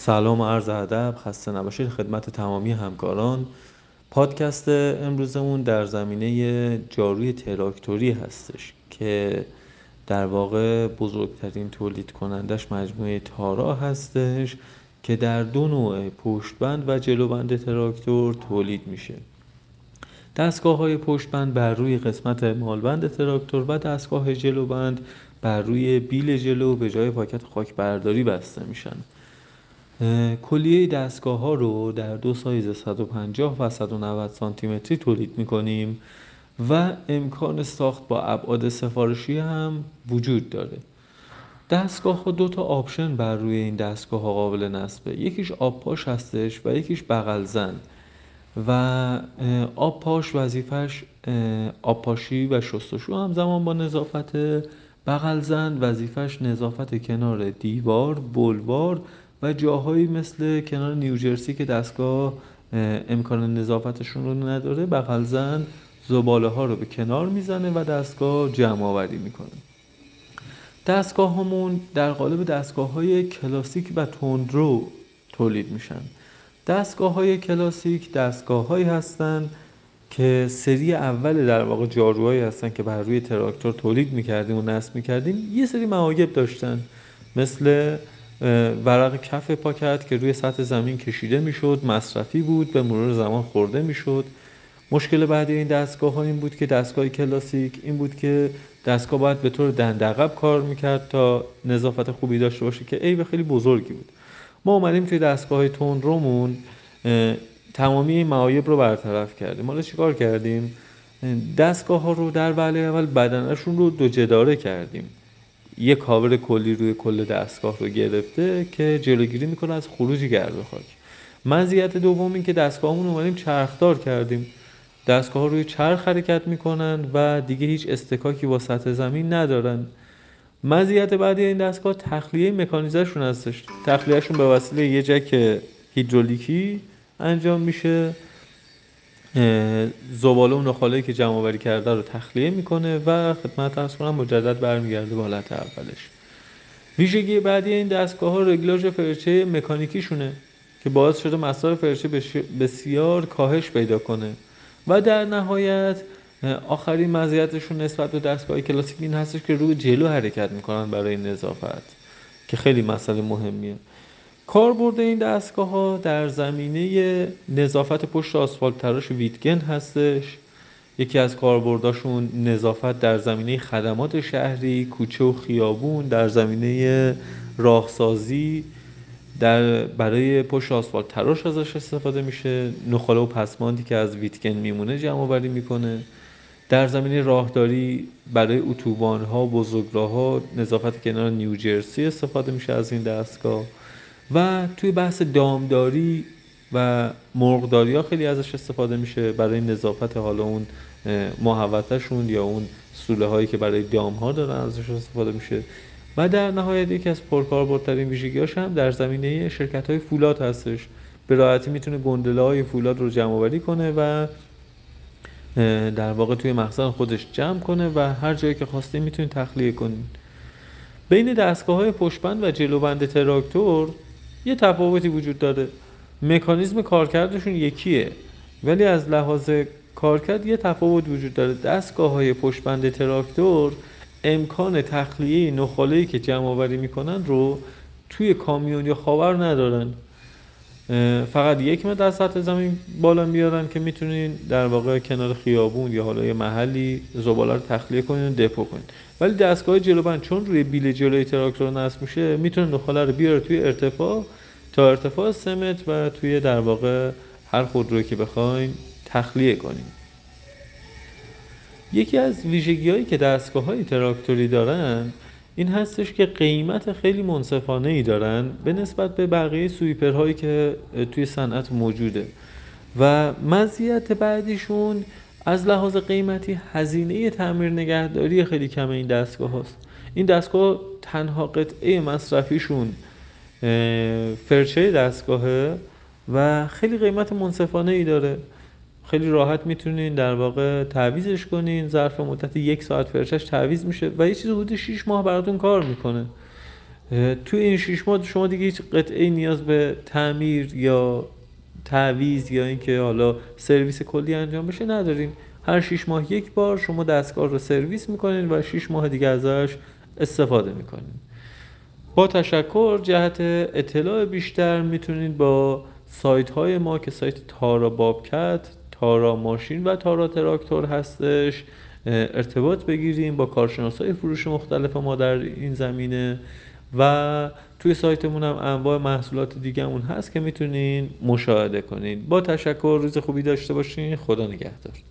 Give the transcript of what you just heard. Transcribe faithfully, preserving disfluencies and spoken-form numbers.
سلام و عرض ادب، خسته نباشید خدمت تمامی همکاران. پادکست امروزمون در زمینه جاروی تراکتوری هستش که در واقع بزرگترین تولید کنندش مجموعه تارا هستش که در دو نوع پشتبند و جلوبند تراکتور تولید میشه. دستگاه های پشتبند بر روی قسمت مالبند تراکتور و دستگاه جلوبند بر روی بیل جلو به جای پاکت خاک برداری بسته میشن. کلیه دستگاه ها رو در دو سایز صد و پنجاه و صد و نود سانتی متری تولید میکنیم و امکان ساخت با ابعاد سفارشی هم وجود داره. دستگاه ها دو تا آپشن بر روی این دستگاه ها قابل نصبه. یکیش آب پاش هستش و یکیش بغل زن و آب پاش وظیفش آب پاشی و شستشو همزمان با نظافت. بغل زن وظیفش نظافت کنار دیوار، بلوار و جاهایی مثل کنار نیوجرسی که دستگاه امکان نظافتشون رو نداره. بغل زن زباله ها رو به کنار میزنه و دستگاه جمع آوری میکنه. دستگاه همون در قالب دستگاه های کلاسیک و تندرو تولید میشن. دستگاه های کلاسیک دستگاه هایی هستن که سری اول در واقع جاروهایی هستن که بر روی تراکتور تولید میکردیم و نصب میکردیم. یه سری معایب داشتن مثل ورق کف پاکت که روی سطح زمین کشیده میشد، مصرفی بود، به مرور زمان خورده میشد. مشکل بعدی این دستگاه ها این بود که دستگاه کلاسیک این بود که دستگاه باید به طور دندقب کار میکرد تا نظافت خوبی داشته باشه که عیب خیلی بزرگی بود. ما اومدیم توی دستگاه های تندرومون تمامی این معایب رو برطرف کردیم. حالا چیکار کردیم؟ دستگاه ها رو در وهله اول بدنشون رو دو جداره کردیم. یک کاور کلی روی کل دستگاه رو گرفته که جلوگیری میکنه از خروج گرد و خاک. مزیت دوم این که دستگاهمون اومدیم چرخدار کردیم. دستگاه ها روی چرخ حرکت میکنن و دیگه هیچ استکاکی با سطح زمین ندارن. مزیت بعدی این دستگاه تخلیه مکانیزه‌شون هستش. تخلیه‌شون به وسیله یه جک هیدرولیکی انجام میشه. زباله و نخاله‌ای که جمع آوری کرده رو تخلیه میکنه و خدمت عرض کنم مجدد برمیگرده به حالت اولش. ویژگی بعدی این دستگاه ها رگلاژ فرچه مکانیکی شونه که باعث شده مصرف فرچه بسیار کاهش پیدا کنه. و در نهایت آخرین مزیتشون نسبت به دستگاه کلاسیک این هستش که روی جلو حرکت میکنن برای نظافت که خیلی مسئله مهمیه. کاربرد این دستگاه ها در زمینه نظافت پشت آسفالت تراش ویتگن هستش. یکی از کاربرداشون نظافت در زمینه خدمات شهری، کوچه و خیابون، در زمینه راهسازی در برای پشت آسفالت تراش ازش استفاده میشه. نخاله و پسماندی که از ویتگن میمونه جمع آوری میکنه. در زمینه راهداری برای اتوبان ها، بزرگراه ها، نظافت کنار نیوجرسی استفاده میشه از این دستگاه. و توی بحث دامداری و مرغداری ها خیلی ازش استفاده میشه برای نظافت حالا اون محوطه‌شون یا اون سوله هایی که برای دام ها دارن ازش استفاده میشه. و در نهایت یکی از پرکاربردترین ویژگی‌هاش هم در زمینه شرکت های فولاد هستش. به راحتی میتونه گندله های فولاد رو جمع آوری کنه و در واقع توی مخزن خودش جمع کنه و هر جایی که خواستین میتونید تخلیه کنین. بین دستگاه‌های پشتبند و جلوبند تراکتور یه تفاوتی وجود داره. مکانیزم کارکردشون یکیه ولی از لحاظ کارکرد یه تفاوت وجود داره. دستگاه‌های پشتبند تراکتور امکان تخلیه نخاله‌ای که جمع آوری میکنن رو توی کامیون یا خاور ندارن. فقط یک متر از سطح زمین بالا میارن که میتونین در واقع کنار خیابون یا حالا یه محلی زباله رو تخلیه کنین و دپو کنین. ولی دستگاه جلوبند چون روی بیل جلوی تراکتور نصب میشه میتونه نخاله رو بیاره توی ارتفاع تا ارتفاع سه متر و توی در واقع هر خودرویی که بخواین تخلیه کنین. یکی از ویژگی‌هایی که دستگاه‌های تراکتوری دارن این هستش که قیمت خیلی منصفانه‌ای دارن به نسبت به بقیه سویپرهایی که توی صنعت موجوده. و مزیت بعدیشون از لحاظ قیمتی هزینه تعمیر نگهداری خیلی کم این دستگاه هاست. این دستگاه تنها قطعه مصرفیشون فرچه دستگاهه و خیلی قیمت منصفانه‌ای داره. خیلی راحت میتونین در واقع تعویضش کنین. ظرف مدت یک ساعت فرچش تعویض میشه و یه چیز حدود شش ماه براتون کار میکنه. توی این شش ماه شما دیگه هیچ قطعه نیاز به تعمیر یا تعویض یا اینکه حالا سرویس کلی انجام بشه ندارین. هر شش ماه یک بار شما دستگاه رو سرویس میکنین و شش ماه دیگه ازش استفاده میکنین. با تشکر. جهت اطلاع بیشتر میتونید با سایت های ما که سایت تارا بابکت، تارا ماشین و تارا تراکتور هستش ارتباط بگیریم با کارشناسای فروش مختلف ما در این زمینه، و توی سایتمون هم انواع محصولات دیگه‌مون هست که میتونین مشاهده کنین. با تشکر، روز خوبی داشته باشین. خدا نگهدار.